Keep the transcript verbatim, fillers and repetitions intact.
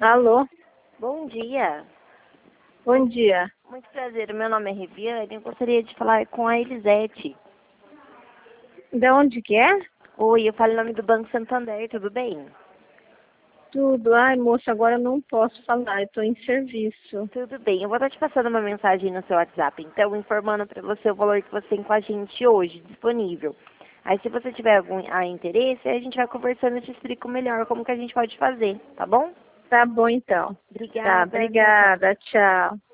Alô, Bom dia. bom dia. Muito prazer. Meu nome é Reviane. Eu gostaria de falar com a Elisete. De onde que é? Oi, eu falo em nome do Banco Santander, tudo bem? Tudo. Ai, moça, agora eu não posso falar, eu tô em serviço. Tudo bem. Eu vou estar te passando uma mensagem no seu WhatsApp, então, informando para você o valor que você tem com a gente hoje, disponível. Aí, se você tiver algum ah, interesse, a gente vai conversando e te explico melhor como que a gente pode fazer, tá bom? Tá bom, então. Tá, Obrigada. Tchau, tchau. obrigada, tchau.